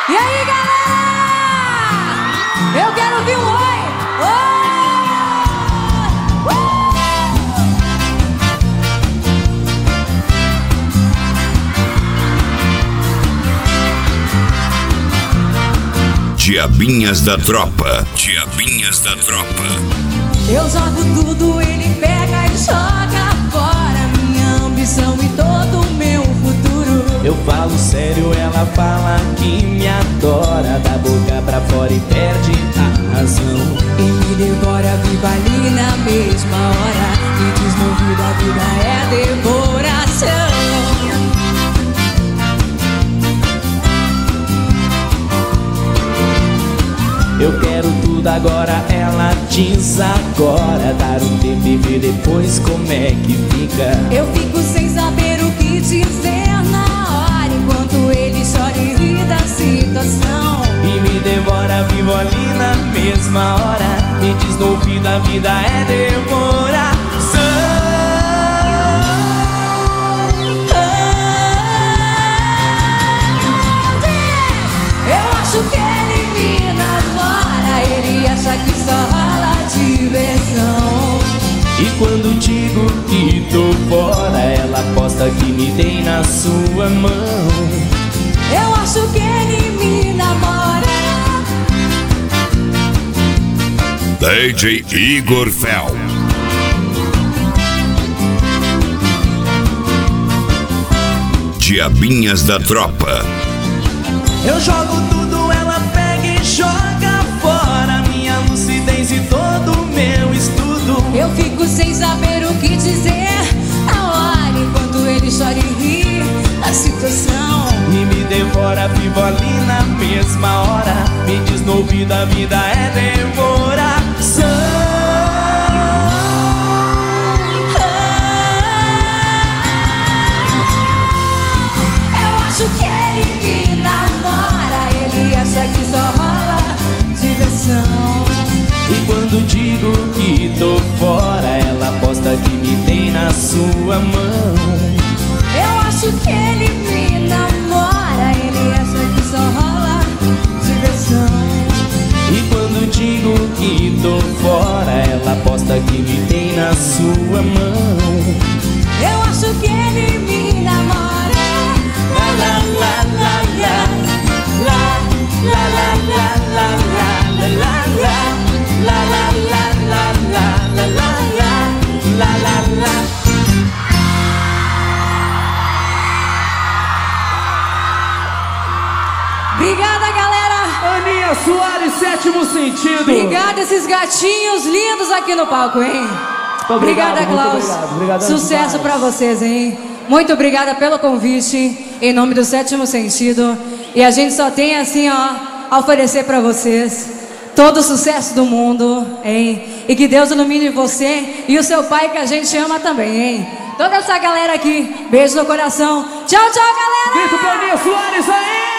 E aí, galera? Eu quero ouvir um oi! Diabinhas da Tropa. Diabinhas da Tropa. Eu jogo tudo, ele pega e joga fora minha ambição e todo o meu futuro. Eu falo sério, ela fala que me adora. Da boca pra fora e perde a razão. E me devora viva ali na mesma hora. Me diz no vida, a vida é devoração. Eu quero tudo agora, ela diz agora. Dar um tempo e ver depois como é que fica. Eu fico sem saber o que dizer na hora, enquanto ele chora e ri da situação. E me devora vivo ali na mesma hora. Me diz no ouvido, a vida é devoração. Eu acho que ele me namora, ele acha que só rola diversão. E quando digo que tô fora, ela aposta que me tem na sua mão. Eu acho que ele me namora. DJ Igor Fel. Diabinhas da Tropa. Eu jogo tudo, ela pega e joga fora minha lucidez e todo o meu estudo. Eu fico sem saber o que dizer na hora, enquanto ele chora e ri da situação. E me devora vivo ali na mesma hora. Me diz no ouvido, a vida é devoração. Eu acho que ele me namora, ele acha que só rola diversão. E quando digo que tô fora, ela aposta que me tem na sua mão. Eu acho que ele me namora, ele acha que só rola diversão. E quando digo que tô fora, ela aposta que me tem na sua mão. Eu acho que ele me namora. La la la la la la la la la la la la la la la la la la la la. Obrigada, galera. Aninha Soares, Sétimo Sentido. Obrigada esses gatinhos lindos aqui no palco, hein? Obrigada, Klaus. Obrigado, sucesso pra vocês, hein? Muito obrigada pelo convite, em nome do Sétimo Sentido. E a gente só tem assim, ó, a oferecer pra vocês todo o sucesso do mundo, hein? E que Deus ilumine você e o seu pai, que a gente ama também, hein? Toda essa galera aqui, beijo no coração. Tchau, tchau, galera! Grito pra Aninha Soares aí!